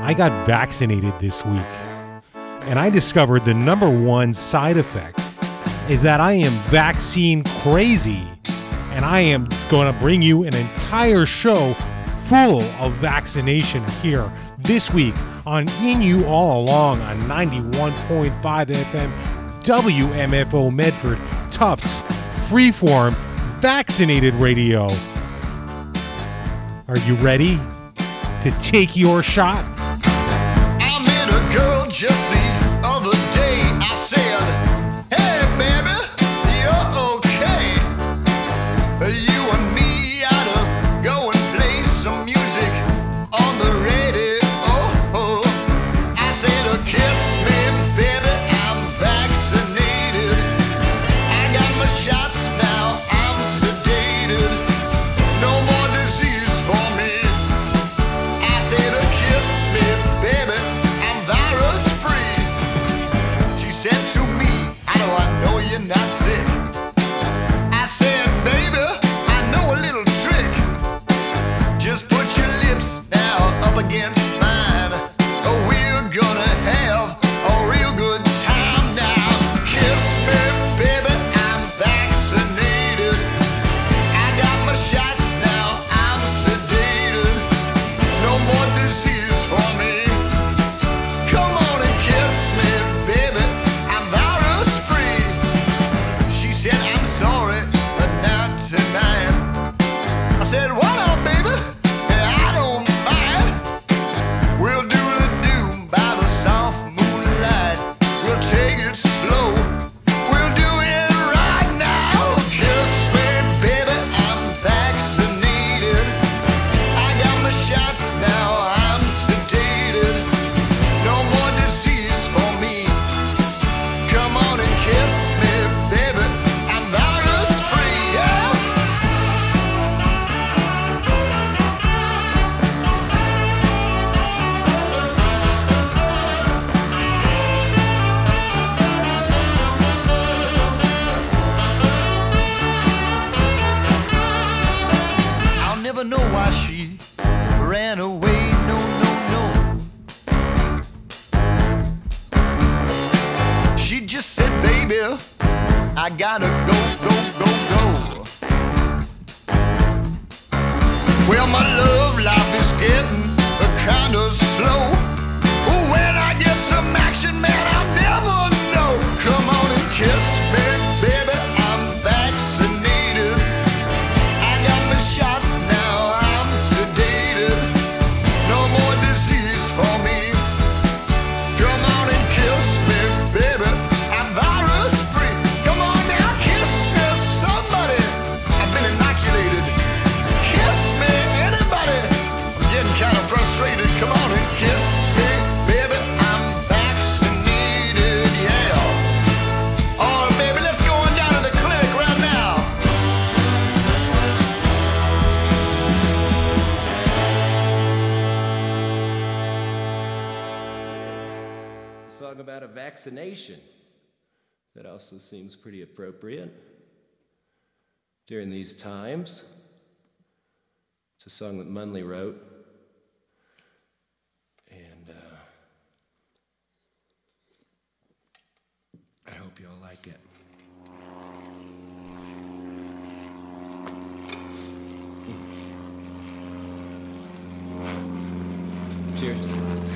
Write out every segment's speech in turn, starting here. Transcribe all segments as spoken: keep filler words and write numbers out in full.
I got vaccinated this week, and I discovered the number one side effect is that I am vaccine crazy, and I am going to bring you an entire show full of vaccination here this week on In You All Along on ninety-one point five F M W M F O Medford, Tufts, Freeform, Vaccinated Radio. Are you ready to take your shot? I met a girl just the other day. I said, hey baby, you're okay. You and me ought to go and play some music on the radio. I said, oh, kiss me baby, I'm vaccinated. I got my shots now, I'm sedated. No more disease for me. I said, oh, kiss me baby, I'm virus free. She said to me, how do I know you're not sick? I said, baby, I know a little trick. Just put your lips now up against mine. Oh, we're gonna have a real good time now. Kiss me baby, I'm vaccinated. I got my shots now, I'm sedated. No more disease for me. Come on and kiss me baby, I'm virus free. She said, I'm sorry, but not tonight. I said, what up baby? Yeah, I don't mind. We'll do the do by the soft moonlight. We'll take it slow. We'll do it right now. Kiss me baby, I'm vaccinated. I got my shots now, I'm sedated. No more disease for me. Come on and kiss me baby, I'm virus free. Yeah. I'll never know why she ran away. No, no, no. She just said, baby, I gotta go, go, go, go. Well, my love life is getting kinda slow. When I get some action, man, I'll never know. Come on and kiss me, baby, I'm vaccinated. I got my shots now, I'm sedated. No more disease for me. Come on and kiss me, baby, I'm virus free. Come on now, kiss me, somebody. I've been inoculated. Kiss me, anybody. I'm getting kind of frustrated. Come on and kiss me, baby, I'm vaccinated, yeah. All right, baby, let's go on down to the clinic right now. A song about a vaccination. That also seems pretty appropriate during these times. It's a song that Munley wrote. And uh, I hope you all like it. Cheers.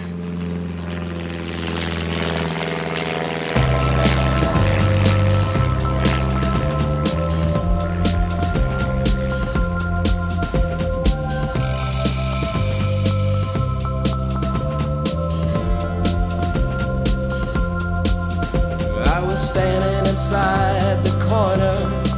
I was standing inside the corner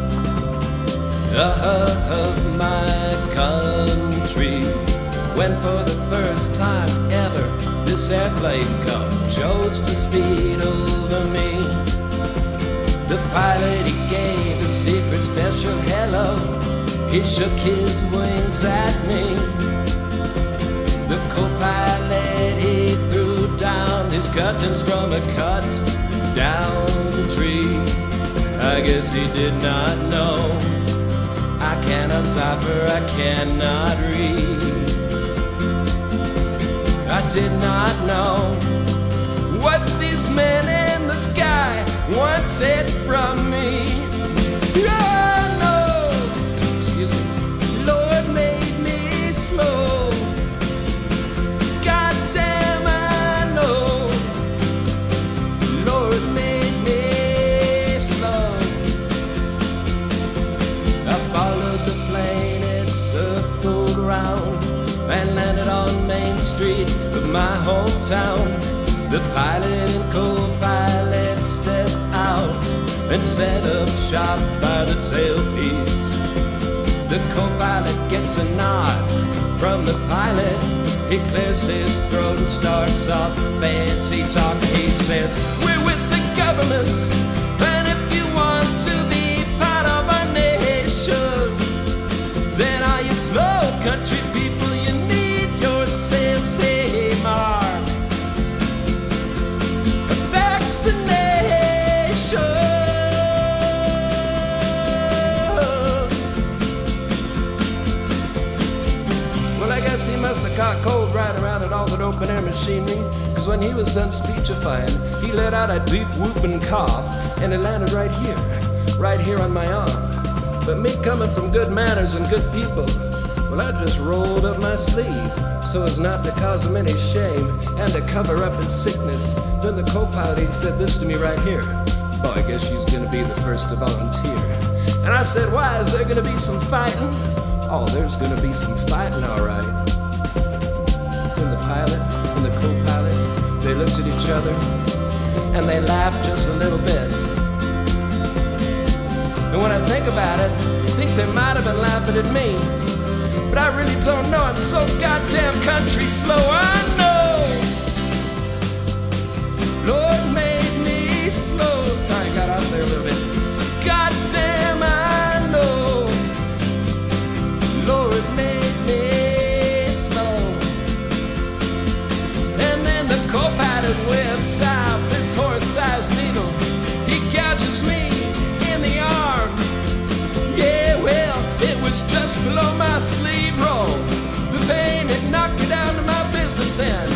of my country when for the first time ever this airplane come chose to speed over me. The pilot, he gave a secret special hello. He shook his wings at me. The co-pilot, he threw down his curtains from a cut down the tree. I guess he did not know I cannot cipher, I cannot read. I did not know what these men in the sky wanted from me. Oh no, excuse me, Lord made me slow. Goddamn, I know, Lord made me slow. I followed the plane, it circled around and landed on Main Street of my hometown. The pilot and co-pilot stepped out and set up shop by the tailpiece. The co-pilot gets a nod from the pilot. He clears his throat and starts off fancy talk. He says, we're with the government, and if you want to be part of our nation, then are you slow country people? You need your sense of mark. He must have caught cold riding around in all that open-air machinery, because when he was done speechifying, he let out a deep whooping cough, and it landed right here, right here on my arm. But me coming from good manners and good people, well, I just rolled up my sleeve so as not to cause him any shame and to cover up his sickness. Then the co-pilot, he said this to me right here. Oh, I guess she's gonna be the first to volunteer. And I said, why, is there gonna be some fighting? Oh, there's gonna be some fighting, all right. And the pilot and the co-pilot, they looked at each other and they laughed just a little bit. And when I think about it, I think they might have been laughing at me. But I really don't know, I'm so goddamn country slow, I know. Lord made me slow. Sorry, I got out there a little bit. Goddamn, I know. Lord made me slow. And then the co-pilot whips out this horse-sized needle. He gouges me in the arm. Yeah, well, it was just below my sleeve roll. The pain had knocked me down to my business end.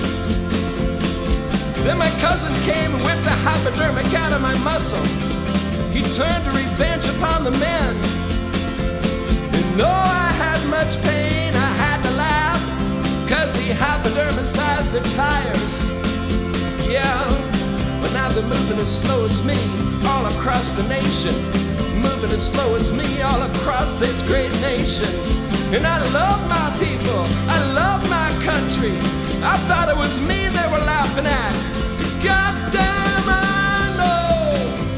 Then my cousin came and whipped a hypodermic out of my muscle. He turned to revenge upon the men. And though I had much pain, I had to laugh, cause he hypodermicized their tires. Yeah, but now they're moving as slow as me all across the nation. Moving as slow as me all across this great nation. And I love my people, I love my country. I thought it was me they were laughing at. Goddamn, I know.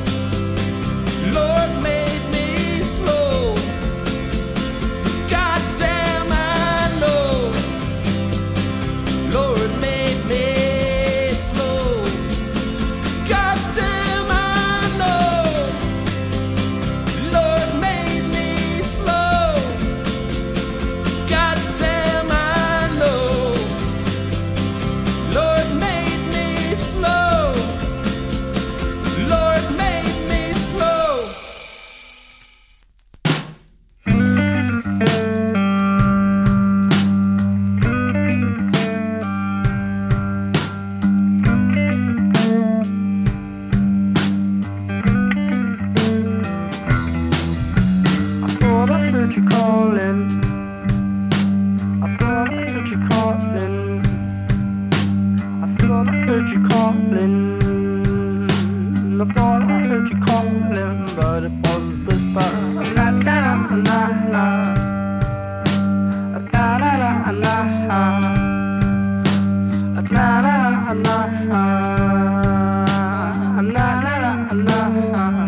Lord made me slow. Goddamn, I know. Lord made me slow. Goddamn, I know. Lord made me slow. Goddamn, I know. Lord made me slow. Lord made me slow. I thought I heard you calling. I thought I heard you calling. I thought I heard you calling. I thought I heard you calling, but it was a whisper. La da da la la. Da da da la la. Da da da la la. La la la la.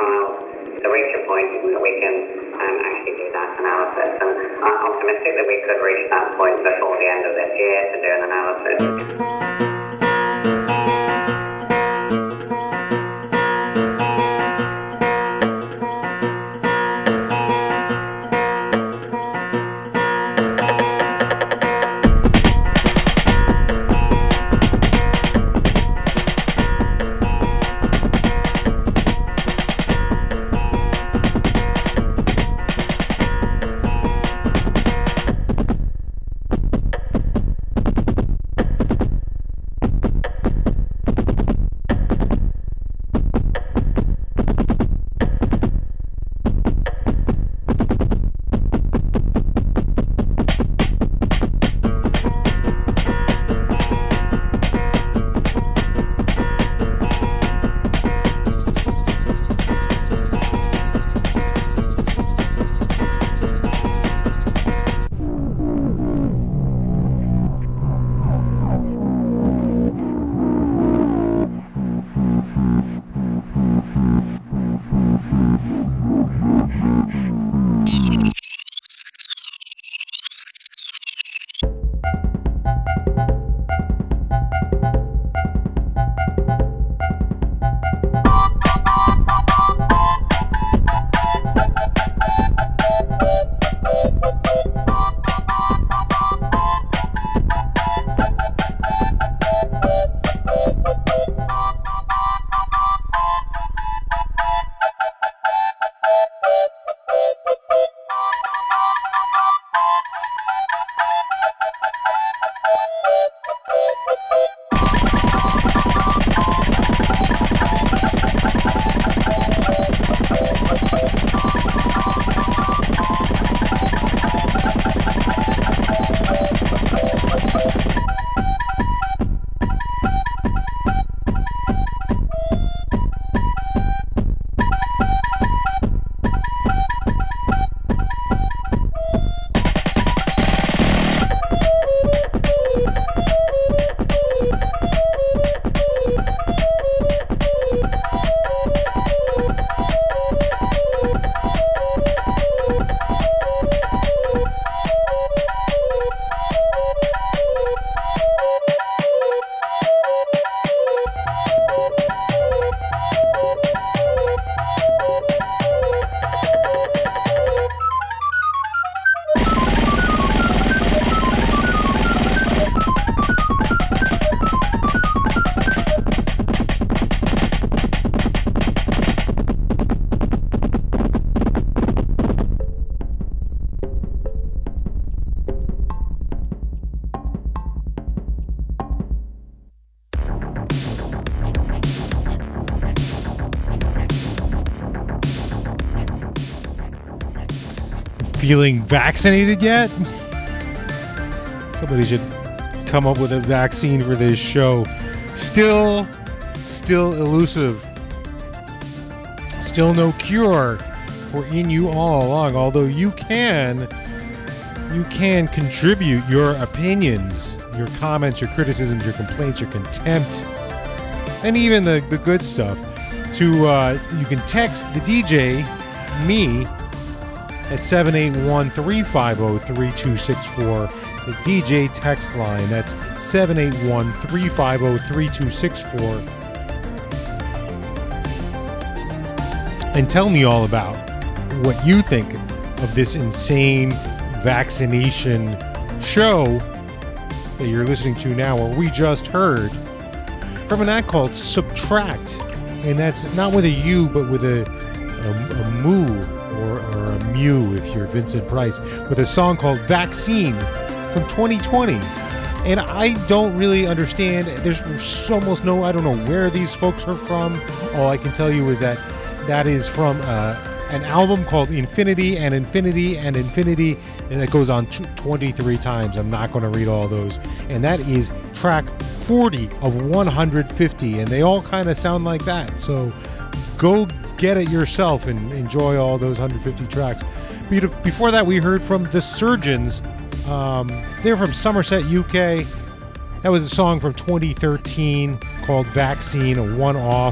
trials to reach a point that we can um, actually do that analysis. And I'm optimistic that we could reach that point before the end of this year to do an analysis. Feeling vaccinated yet? Somebody should come up with a vaccine for this show. Still, still elusive. Still no cure for in you all along. Although you can, you can contribute your opinions, your comments, your criticisms, your complaints, your contempt, and even the, the good stuff. To uh, you can text the D J, me, at seven eight one, three five zero, three two six four. The D J text line, that's seven eight one, three five zero, three two six four. And tell me all about what you think of this insane vaccination show that you're listening to now, or we just heard from an act called Subtract. And that's not with a U, but with a, a, a moo. Or, or a Mew if you're Vincent Price, with a song called Vaccine from twenty twenty. And I don't really understand. There's almost no, I don't know where these folks are from. All I can tell you is that that is from uh, an album called Infinity and Infinity and Infinity, and it goes on twenty-three times. I'm not going to read all those. And that is track forty of one hundred fifty, and they all kind of sound like that. So go get it yourself and enjoy all those one hundred fifty tracks. Before that, we heard from The Surgeons. Um, they're from Somerset, U K. That was a song from twenty thirteen called Vaccine, a one-off.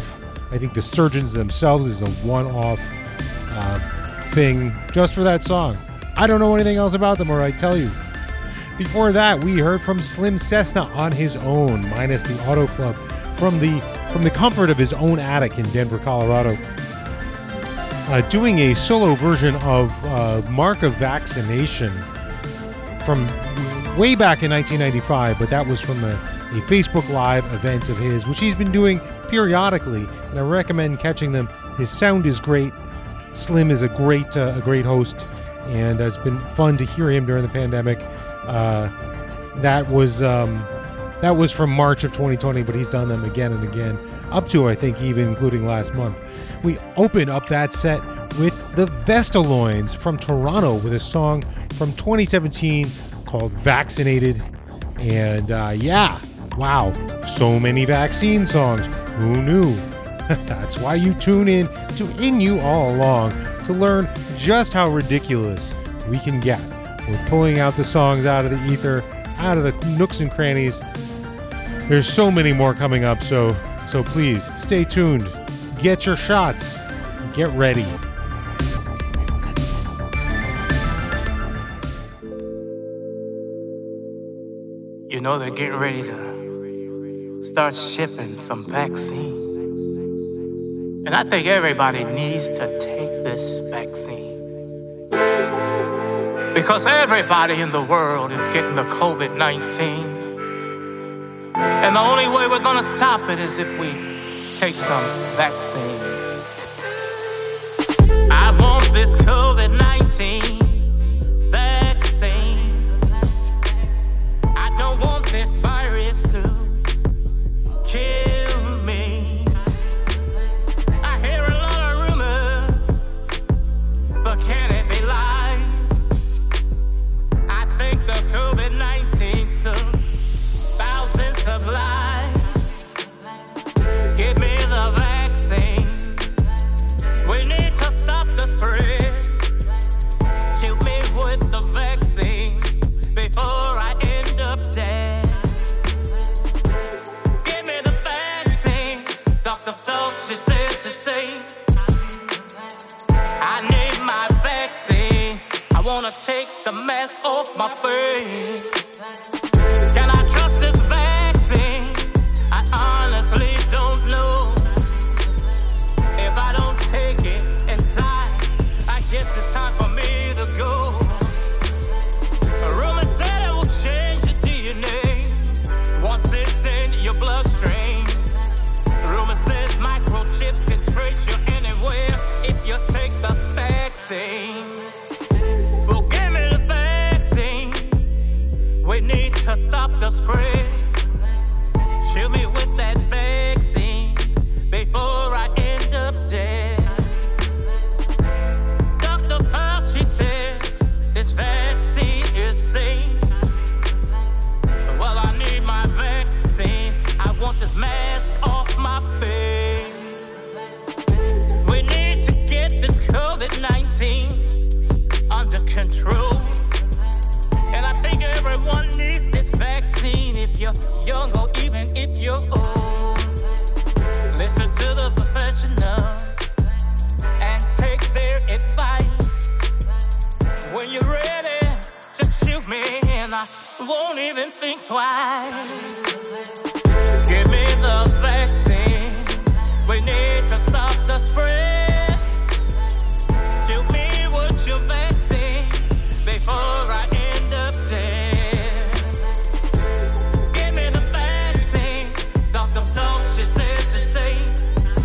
I think The Surgeons themselves is a one-off uh, thing just for that song. I don't know anything else about them, or I tell you. Before that, we heard from Slim Cessna on his own, minus the Auto Club, from the from the comfort of his own attic in Denver, Colorado, uh, doing a solo version of uh, Mark of Vaccination from way back in nineteen ninety-five, but that was from a, a Facebook Live event of his, which he's been doing periodically, and I recommend catching them. His sound is great. Slim is a great uh, a great host, and it's been fun to hear him during the pandemic. Uh, that was um, that was from March of twenty twenty, but he's done them again and again, up to, I think, even including last month. We open up that set with the Vestaloins from Toronto with a song from twenty seventeen called Vaccinated. And uh, yeah, wow, so many vaccine songs. Who knew? That's why you tune in to In You All Along, to learn just how ridiculous we can get. We're pulling out the songs out of the ether, out of the nooks and crannies. There's so many more coming up, so so please stay tuned. Get your shots. Get ready. You know they're getting ready to start shipping some vaccine. And I think everybody needs to take this vaccine. Because everybody in the world is getting the covid nineteen. And the only way we're gonna stop it is if we take some vaccine. I want this covid nineteen vaccine. I don't want this virus to kill me. I hear a lot of rumors, but can it be lies? I think the covid nineteen took thousands of lives. Give me the vaccine. We need to stop the spread. Shoot me with the vaccine before I end up dead. Give me the vaccine. Doctor Fauci says it's safe. I need my vaccine. I wanna take the mask off my face. Can I trust this vaccine? I honestly don't know. If I don't take it and die, I guess it's time for me to go. A rumor said it will change your D N A once it's in your bloodstream. A rumor says microchips can trace you anywhere if you take the vaccine. Well, give me the vaccine. We need to stop the spread. Shoot me with that vaccine before I end up dead. Doctor Fauci said this vaccine is safe. Well, I need my vaccine. I want this mask off my face. We need to get this covid nineteen under control. And I think everyone needs this vaccine, if you're young or even if you're old. Listen to the professionals and take their advice. When you're ready, just shoot me and I won't even think twice. Give me the vaccine. We need to stop the spread. Shoot me with your vaccine before I end up dead. Give me the vaccine. Doctor Fauci says it's safe.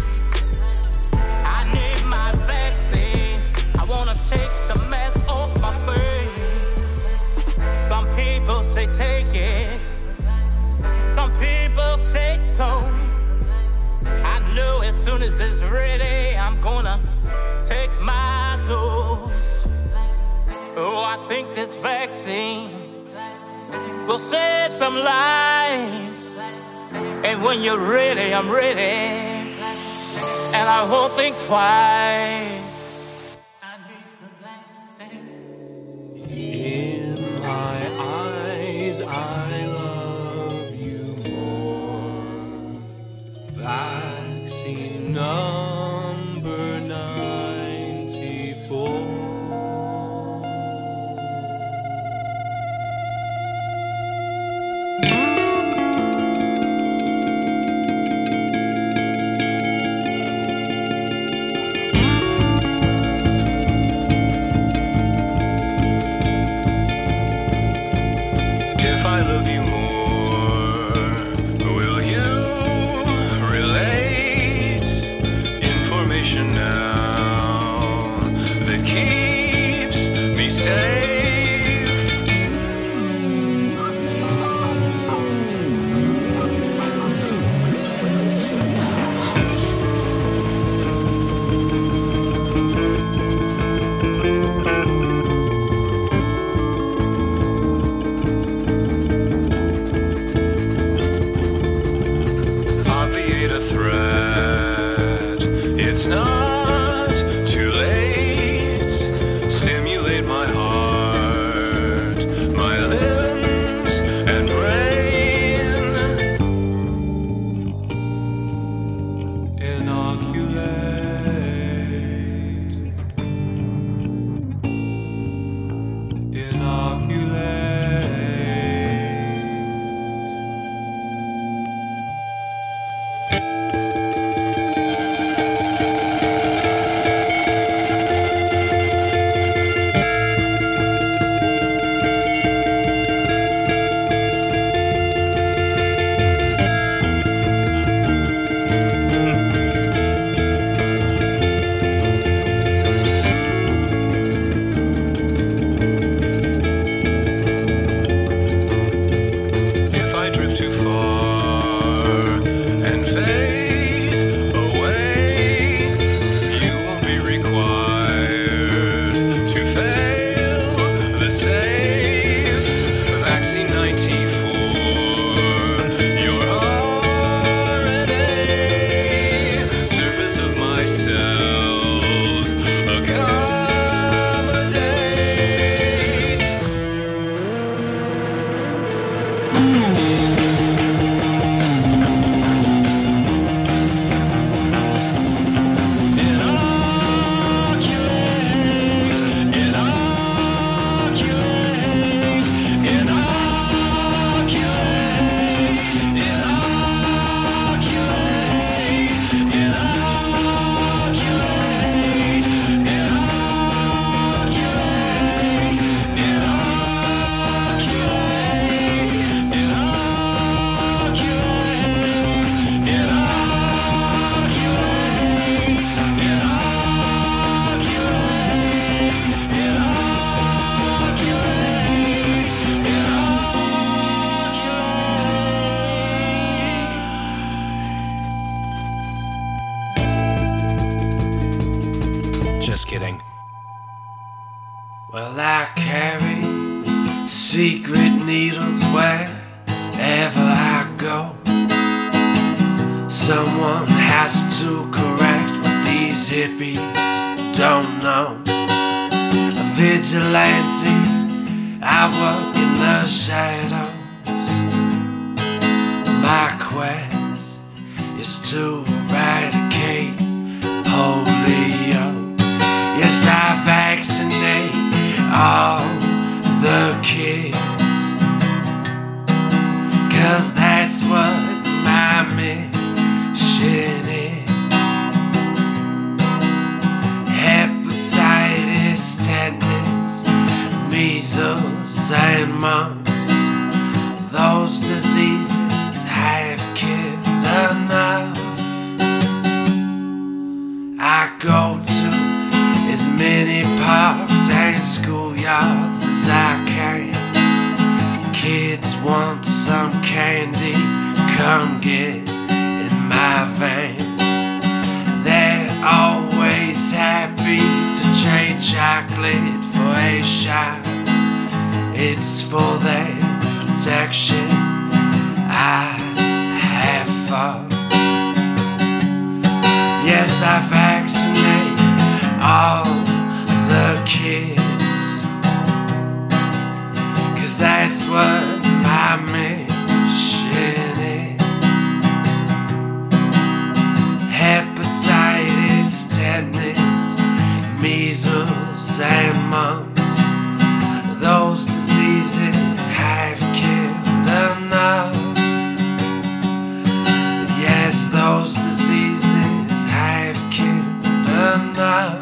I need my vaccine. I wanna take the mask off my face. Some people say take it. Some people say don't. I know as soon as it's ready, I'm gonna take my dose. Oh, I think this vaccine will save some lives. And when you're ready, I'm ready. And I won't think twice. I need the vaccine. In my eyes, I love you more. Vaccine. Just kidding. Well, I carry secret needles wherever I go. Someone has to correct what these hippies don't know. A vigilante, I work in the shadows. My quest is to eradicate polio. Yes, I vaccinate all the kids, 'cause that's what my mission is. Hepatitis, tetanus, measles and mumps, those diseases have killed enough. I go to as many parks and schoolyards as I can. Kids want some candy, come get in my van. They're always happy to trade chocolate for a shot. It's for their protection I have fought. Yes, I vaccinate all the kids, 'cause that's what my mission is. Hepatitis, tetanus, measles and mumps, those diseases have killed enough. Yes, those diseases have killed enough.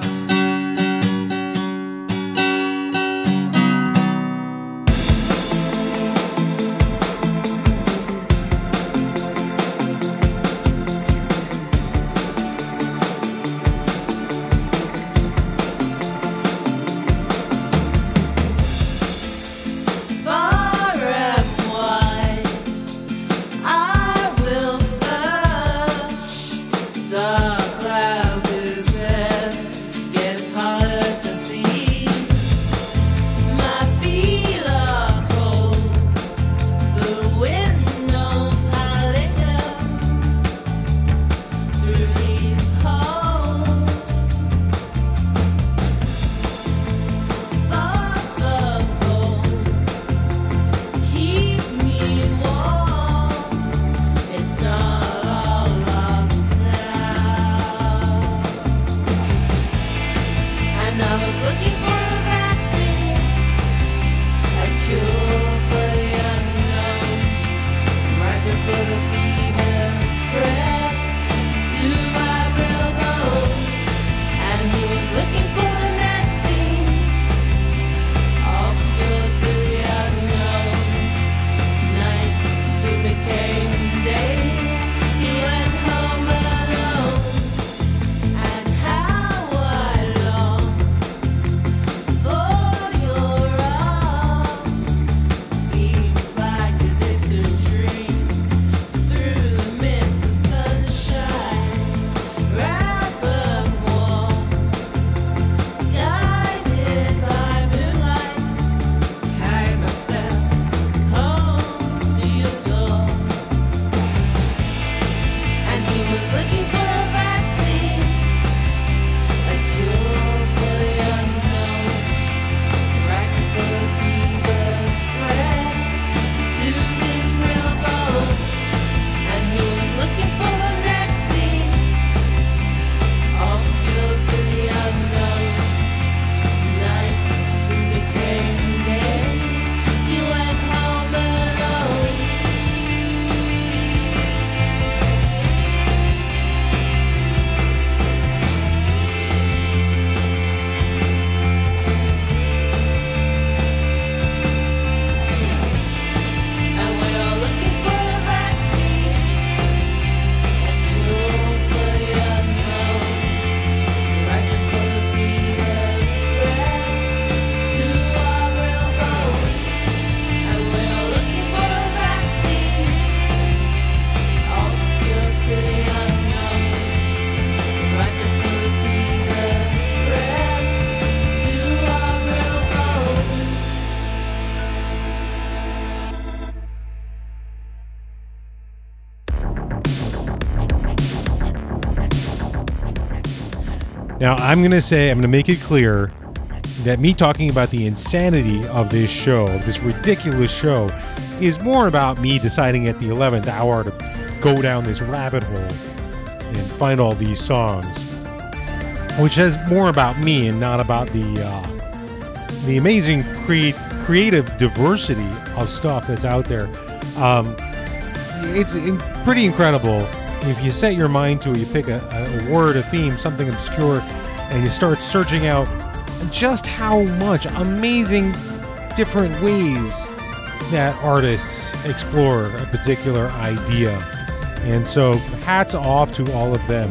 Now, I'm going to say, I'm going to make it clear that me talking about the insanity of this show, this ridiculous show, is more about me deciding at the eleventh hour to go down this rabbit hole and find all these songs, which is more about me and not about the uh, the amazing cre- creative diversity of stuff that's out there. Um, it's in- pretty incredible. If you set your mind to it, you pick a, a word, a theme, something obscure, and you start searching out just how much amazing different ways that artists explore a particular idea. And so hats off to all of them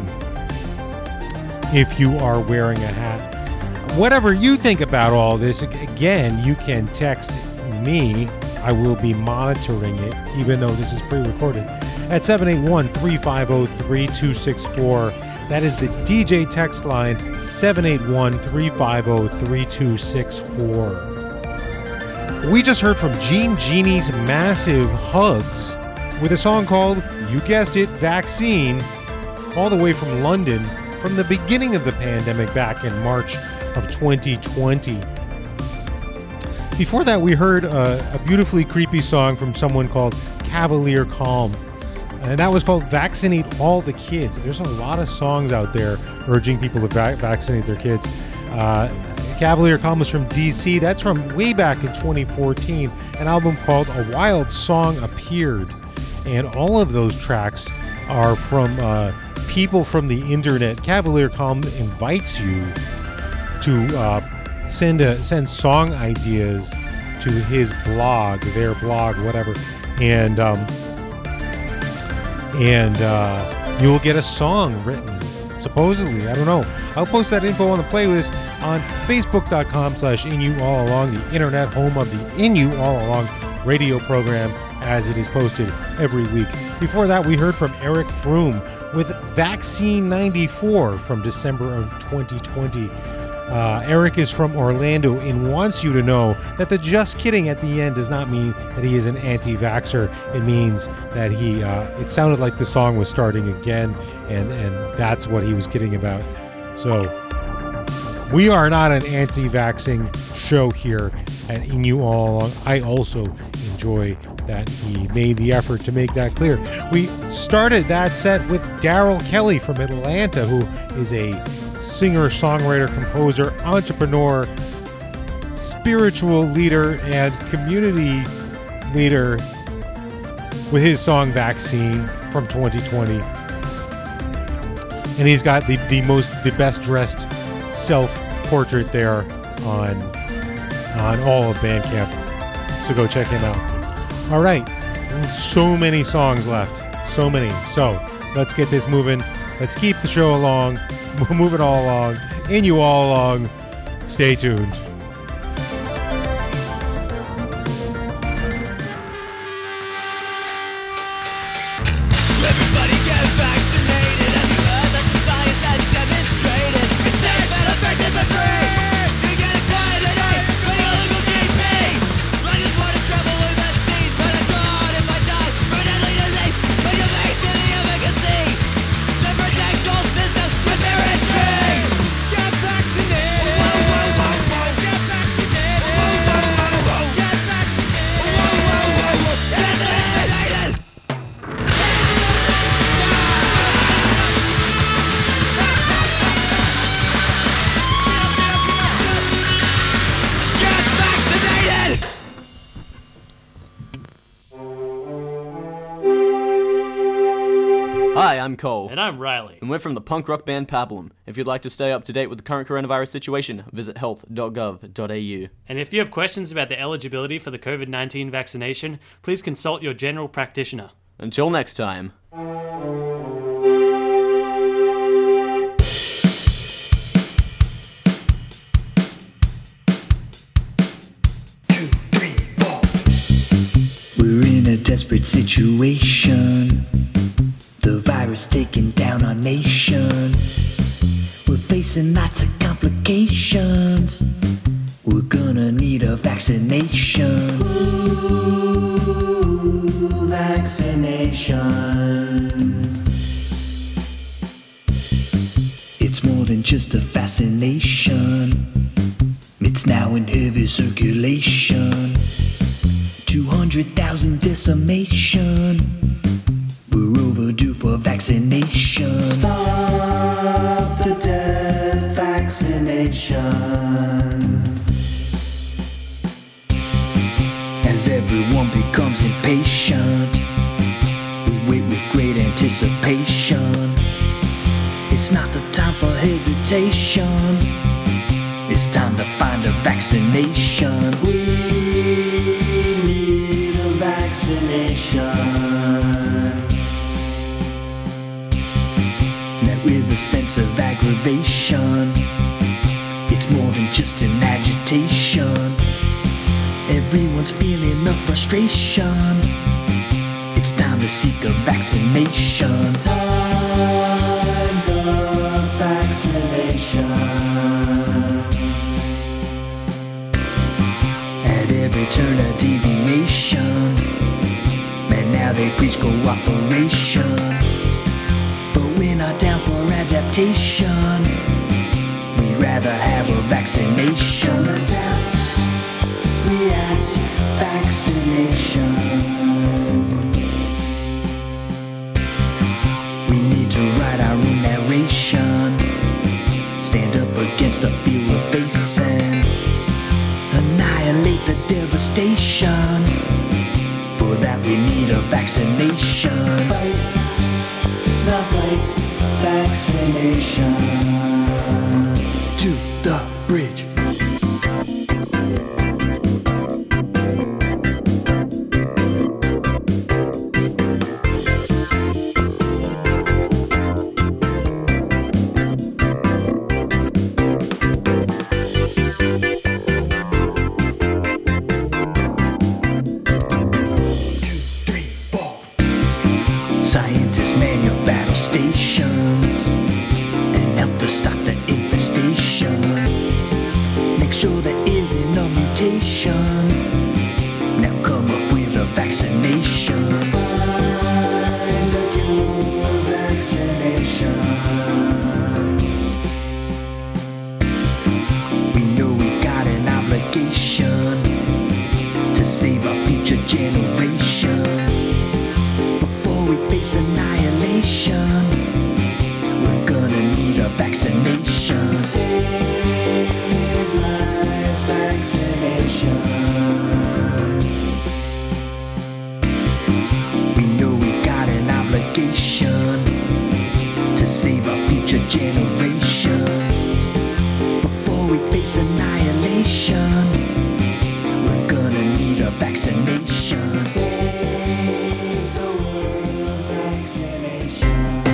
if you are wearing a hat. Whatever you think about all this, again, you can text me. I will be monitoring it, even though this is pre-recorded, at seven eight one, three five zero, three two six four. That is the D J text line, seven eight one, three five zero, three two six four. We just heard from Gene Genie's Massive Hugs with a song called, you guessed it, Vaccine, all the way from London, from the beginning of the pandemic back in March of twenty twenty. Before that, we heard a, a beautifully creepy song from someone called Cavalier Calm, and that was called Vaccinate All the Kids. There's a lot of songs out there urging people to va- vaccinate their kids. Uh, Cavalier Calm was from D C. That's from way back in twenty fourteen. An album called A Wild Song Appeared. And all of those tracks are from uh, people from the internet. Cavalier Calm invites you to uh, send a, send song ideas to his blog, their blog, whatever. And um, and uh, you'll get a song written, supposedly. I don't know. I'll post that info on the playlist on facebook.com slash In You All Along, the internet home of the In You All Along radio program, as it is posted every week. Before that, we heard from Eric Froome with Vaccine ninety-four from December of twenty twenty. Uh, Eric is from Orlando and wants you to know that the just kidding at the end does not mean that he is an anti-vaxxer. It means that he, uh, it sounded like the song was starting again, and, and that's what he was kidding about. So, we are not an anti-vaxxing show here at In You All Along. I also enjoy that he made the effort to make that clear. We started that set with Daryl Kelly from Atlanta, who is a singer, songwriter, composer, entrepreneur, spiritual leader, and community leader with his song Vaccine from twenty twenty. And he's got the, the most, the best dressed self-portrait there on, on all of Bandcamp. So go check him out. All right. So many songs left. So many. So let's get this moving. Let's keep the show along. Move it all along. In you all along. Stay tuned. Everybody get vaccinated. Have you heard that the science has demonstrated it's safe and effective and free? You get it quiet today from your local G P. I just want to travel with that seed, but it's hard if I die from a deadly disease. But you make to the efficacy to protect all systems with military. Get vaccinated. Whoa, whoa, whoa, whoa. Get vaccinated. Whoa, whoa, whoa, whoa. Get vaccinated. Whoa, whoa, whoa, whoa. Get vaccinated. Hi, I'm Cole. And I'm Riley. And we're from the punk rock band Pablum. If you'd like to stay up to date with the current coronavirus situation, visit health dot gov dot a u. And if you have questions about the eligibility for the covid nineteen vaccination, please consult your general practitioner. Until next time. We're in a desperate situation. The virus taking down our nation. We're facing lots of complications. We're gonna need a vaccination. Ooh, vaccination. It's more than just a fascination. It's now in heavy circulation. two hundred thousand decimation. We're overdue for vaccination. Stop the death vaccination. As everyone becomes impatient, we wait with great anticipation. It's not the time for hesitation. It's time to find a vaccination. We need a vaccination. Met with a sense of aggravation. It's more than just an agitation. Everyone's feeling a frustration. It's time to seek a vaccination. Time's up, vaccination. At every turn a deviation. Man, now they preach cooperation. But we're not down for adaptation. We'd rather have a vaccination. Adapt, react, vaccination. We need to write our own narration. Stand up against the fear we're facing. Annihilate the devastation. For that we need a vaccination. Fight, not fight, vaccination. To the bridge. Scientists man your battle stations and help to stop the infestation. Make sure there isn't a mutation. Now come up with a vaccination. Find a cure, vaccination. We know we've got an obligation to save our future generations. We face annihilation. We're gonna need a vaccination. Save lives, vaccination. We know we've got an obligation to save our future generations. Before we face annihilation, we're gonna need a vaccination. Save the world, vaccination.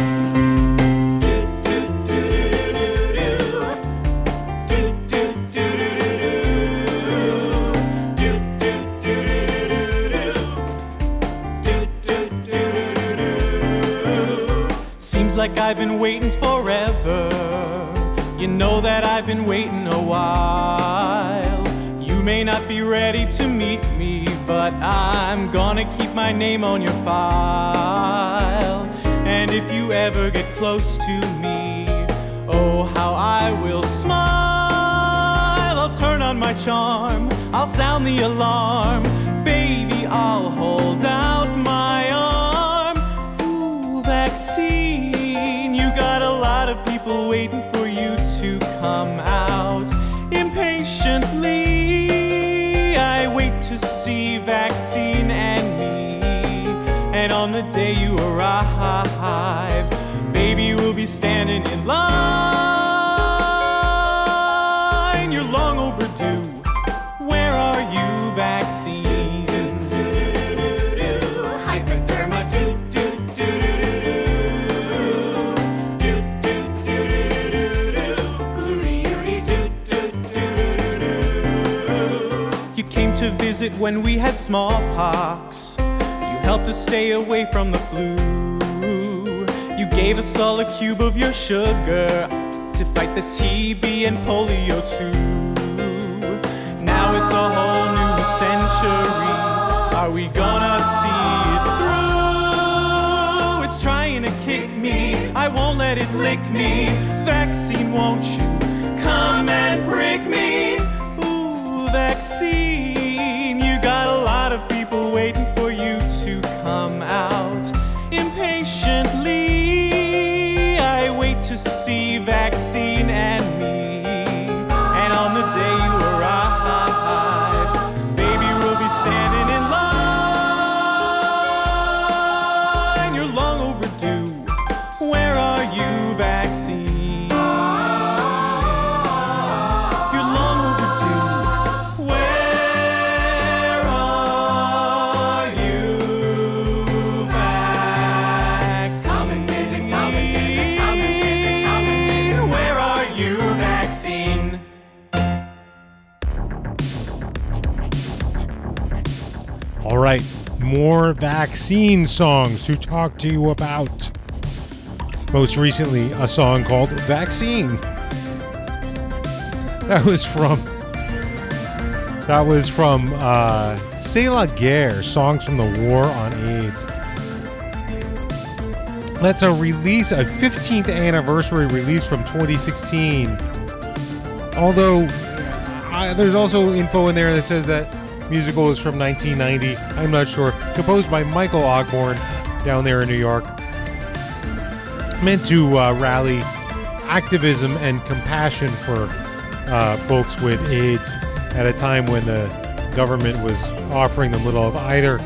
Seems like I've been waiting forever. You know that I've been waiting a while. You may not be ready to meet me, but I'm gonna keep my name on your file. And if you ever get close to me, oh, how I will smile. I'll turn on my charm, I'll sound the alarm. Baby, I'll hold out my arm. Ooh, vaccine, you got a lot of people waiting for you to come out. Impatiently, I wait to see vaccine and me. And on the day you arrive, baby, we'll be standing in line. You're long overdue. Where are you, vaccine? Hypoderma, do do do do do do do Gluty-ooty, do do do do. You came to visit when we had smallpox. You helped us stay away from the flu. You gave us all a cube of your sugar to fight the T B and polio too. Now it's a whole new century. Are we gonna see it through? It's trying to kick me me. I won't let it lick me. Vaccine, won't you come and prick me? Ooh, vaccine, you got a lot of people waiting for you to come out. Impatiently, I wait to see vaccine and me. And on the day you arrive, baby, we'll be standing in line. You're long overdue. Where are you, vaccine? You're long overdue. Where are you, vaccine? Come and visit, come and visit, come and visit, come and visit. Where are you, vaccine? All right, more vaccine songs to talk to you about. Most recently, a song called Vaccine. That was from that was from uh, C'est la Guerre, Songs from the War on AIDS. That's a release, a fifteenth anniversary release from twenty sixteen. Although I, there's also info in there that says that musical is from nineteen ninety. I'm not sure. Composed by Michael Ogborn down there in New York. Meant to uh, rally activism and compassion for uh, folks with AIDS at a time when the government was offering them little of either.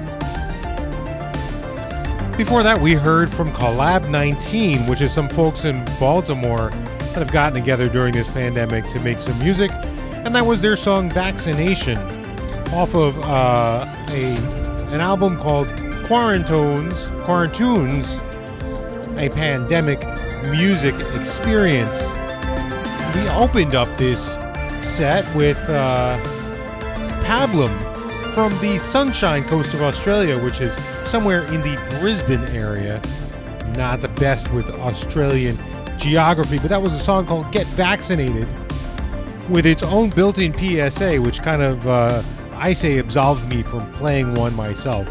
Before that, we heard from Collab nineteen, which is some folks in Baltimore that have gotten together during this pandemic to make some music, and that was their song Vaccination, off of uh, a an album called Quarantones, Quarantunes, a pandemic music experience. We opened up this set with uh, Pablum from the Sunshine Coast of Australia, which is somewhere in the Brisbane area. Not the best with Australian geography, but that was a song called Get Vaccinated, with its own built-in P S A, which kind of, uh, I say, absolves me from playing one myself.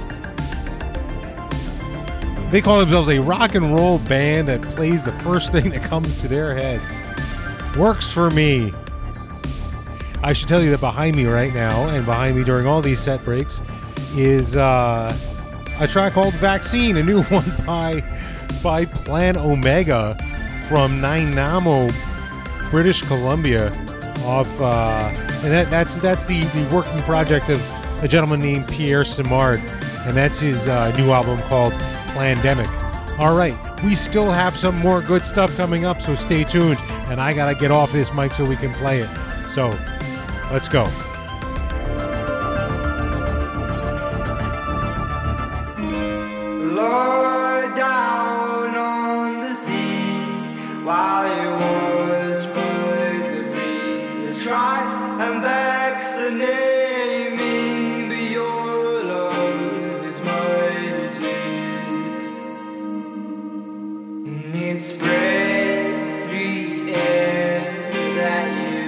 They call themselves a rock and roll band that plays the first thing that comes to their heads. Works for me. I should tell you that behind me right now, and behind me during all these set breaks, is uh, a track called Vaccine, a new one by by Plan Omega from Nanaimo, British Columbia. Off, uh, and that, that's that's the, the working project of a gentleman named Pierre Simard, and that's his uh, new album called Plandemic. All right, we still have some more good stuff coming up, so stay tuned. And I gotta get off this mic so we can play it. So, let's go. Lie down on the sea while you watch by the breeze. Try and vaccinate me, but your love is my disease. It spreads through the air that you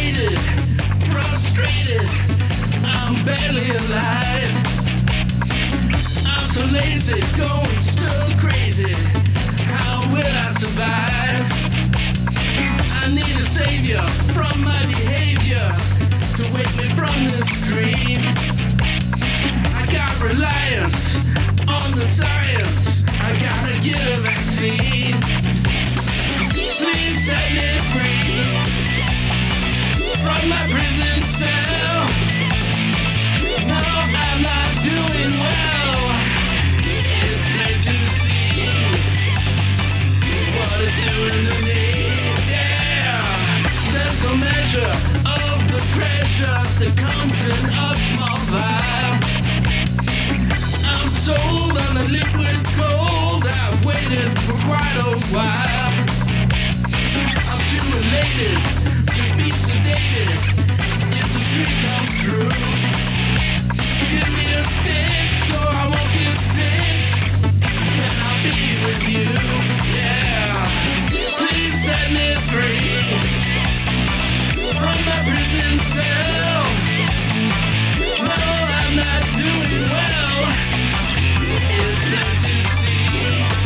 jaded, frustrated, I'm barely alive. I'm so lazy, going still crazy. How will I survive? I need a savior from my behavior to wake me from this dream. I got reliance on the science. I gotta get a vaccine. Please set me free from my prison cell. No, I'm not doing well. It's great to see what it's doing to me. Yeah, there's no measure of the treasure that comes in a small vial. I'm sold on the liquid gold. I've waited for quite a while. I'm too elated to be sedated if the dream comes true. Give me a stick so I won't get sick, and I'll be with you. Yeah, please set me free from my prison cell. No, I'm not doing well. It's not to see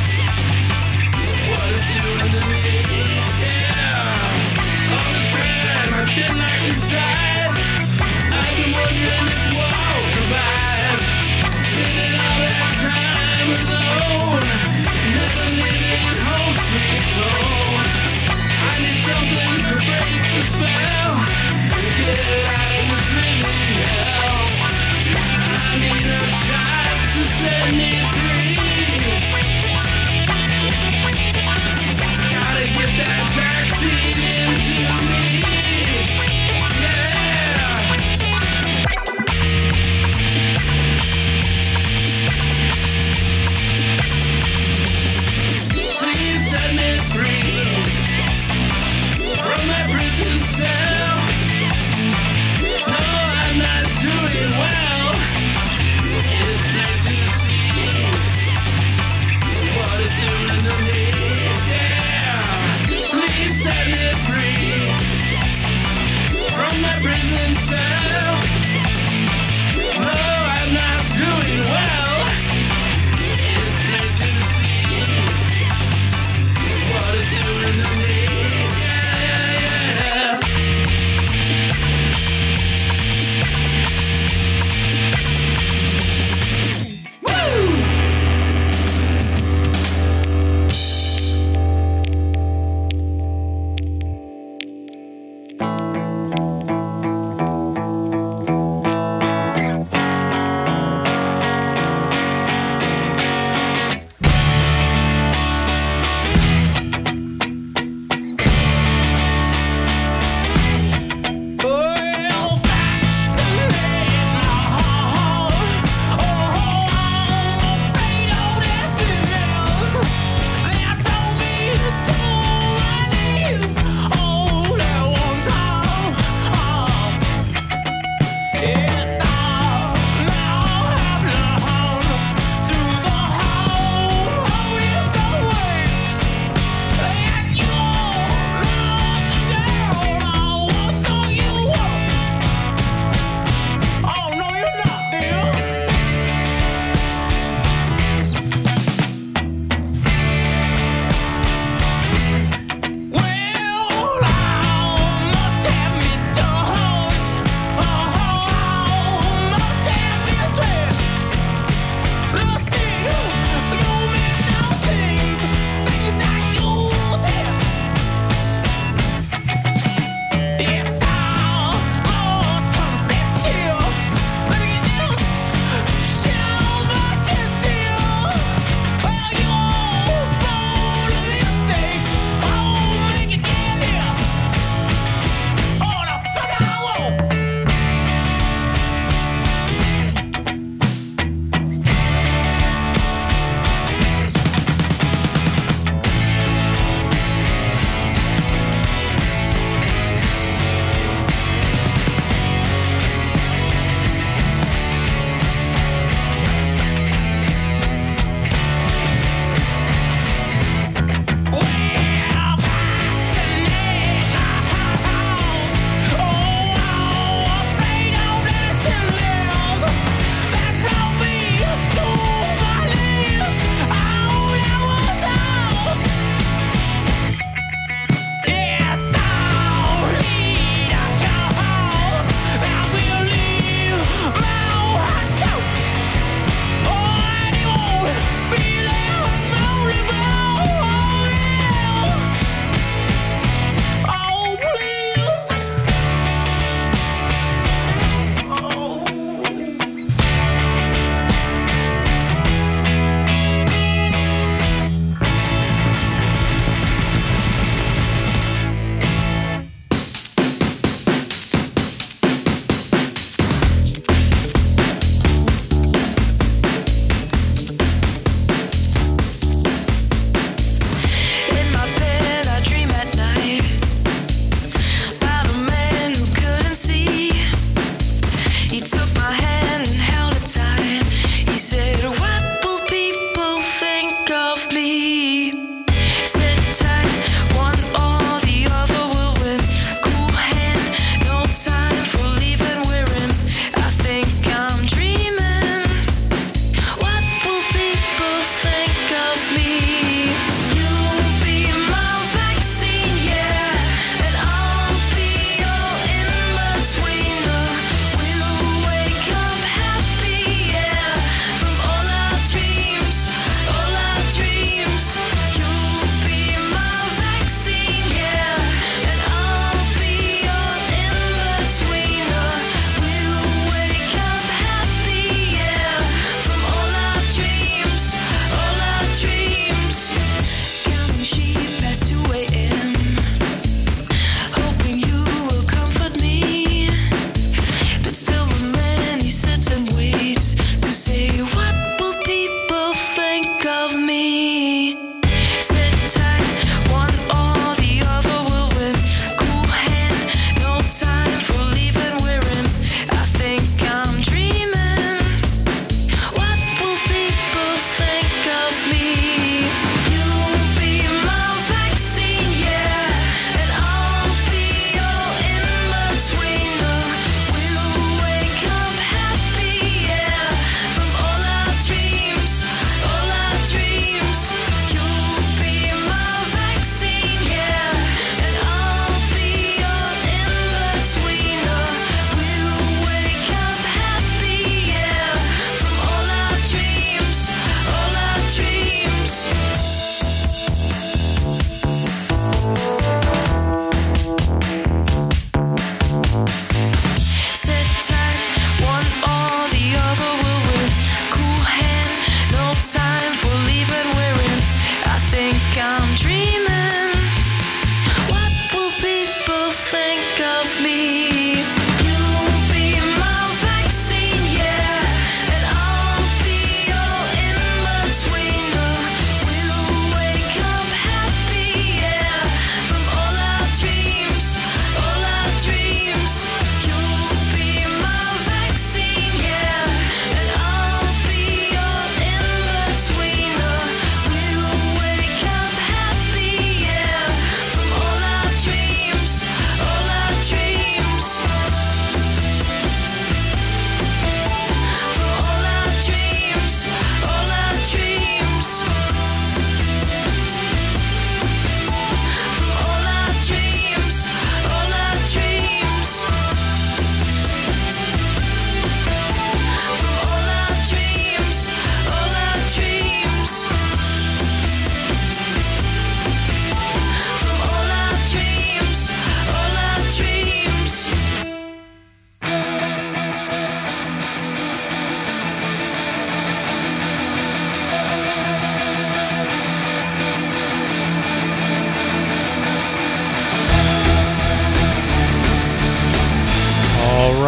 what it's doing to me. Yeah, all this time I've been locked inside. I've been wondering if we'll survive. Spending all that time alone, never leaving.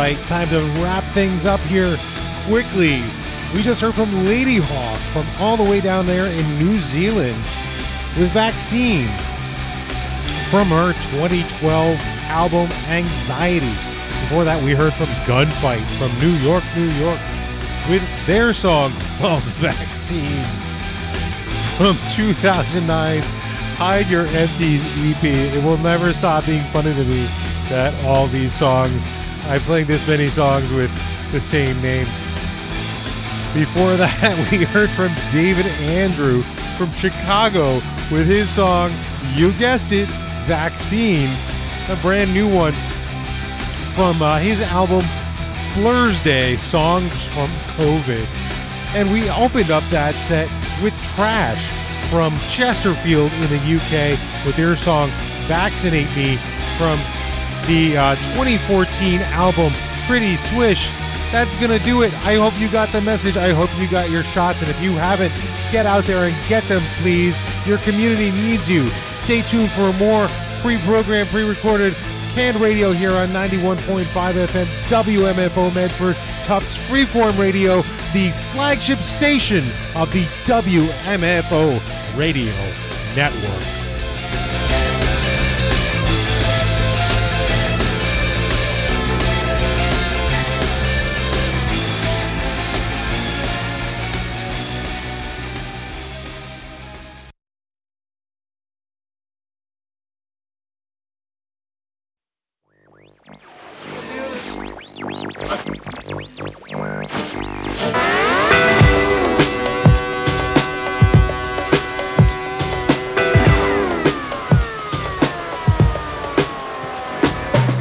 right, time to wrap things up here quickly. We just heard from Lady Hawk from all the way down there in New Zealand with Vaccine from her twenty twelve album Anxiety. Before that, we heard from Gunfight from New York, New York with their song called Vaccine from two thousand nine's Hide Your Empties E P. It will never stop being funny to me that all these songs, I played this many songs with the same name. Before that, we heard from David Andrew from Chicago with his song, you guessed it, Vaccine, a brand new one from uh, his album Blur's Day, Songs from COVID. And we opened up that set with Trash from Chesterfield in the U K with their song Vaccinate Me from the uh, twenty fourteen album Pretty Swish. That's gonna do it. I hope you got the message. I hope you got your shots. And if you haven't, get out there and get them, please. Your community needs you. Stay tuned for more pre-programmed, pre-recorded canned radio here on ninety-one point five F M W M F O Medford, Tufts Freeform Radio, the flagship station of the W M F O Radio Network.